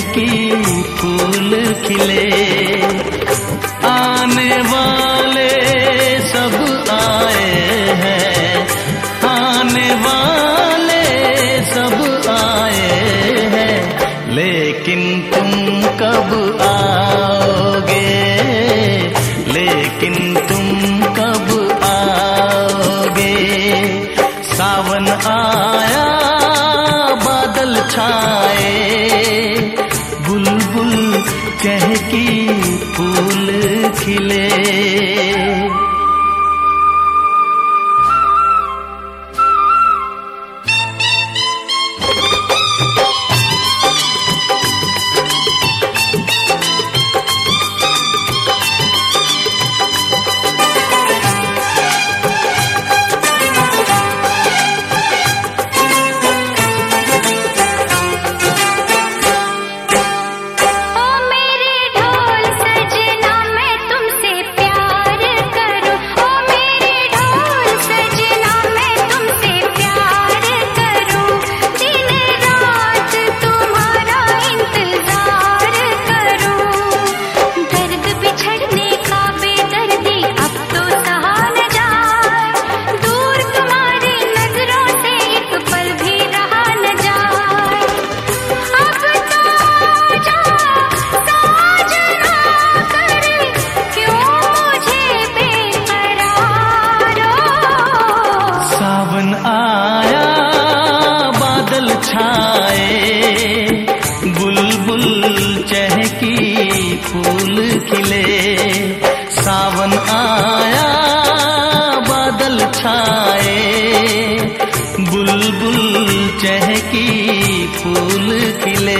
चहकी फूल खिले। आने वाले सब आए हैं, आने वाले सब आए हैं, लेकिन तुम कब आओगे, लेकिन तुम कब आओगे। सावन आया बादल छाए, बुलबुल चहकी फूल खिले। फूल खिले। सावन आया बादल छाए, बुलबुल चहकी फूल खिले।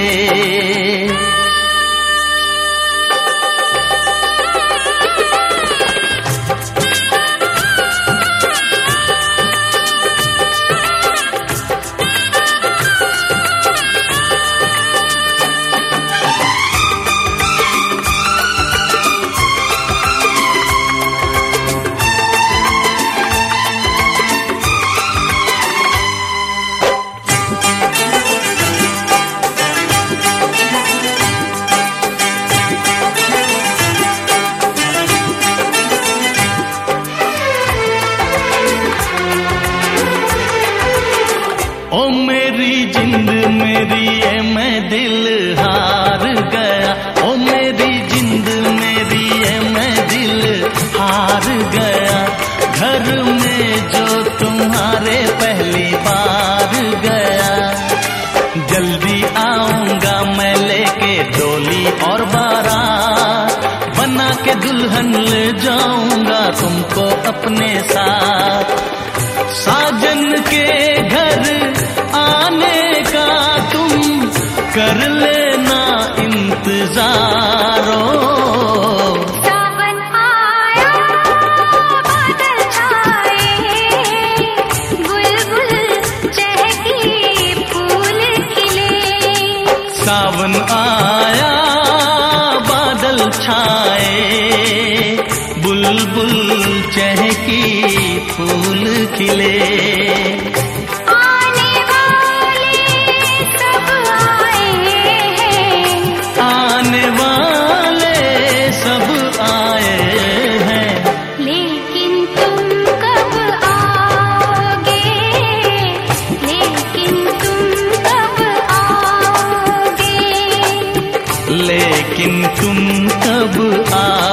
ओ मेरी जिंद मेरी ये मैं दिल हार गया, ओ मेरी जिंद मेरी ये मैं दिल हार गया। घर में जो तुम्हारे पहली बार गया, जल्दी आऊंगा मैं लेके डोली और बारात, बना के दुल्हन ले जाऊंगा तुमको अपने साथ। साजन के घर आने का तुम कर लेना इंतजारो। सावन आया बादल छाए, बुलबुल चहकी फूल खिले। सावन आया बादल छाए, बुलबुल चहकी फूल खिले। लेकिन तुम कब आओगे।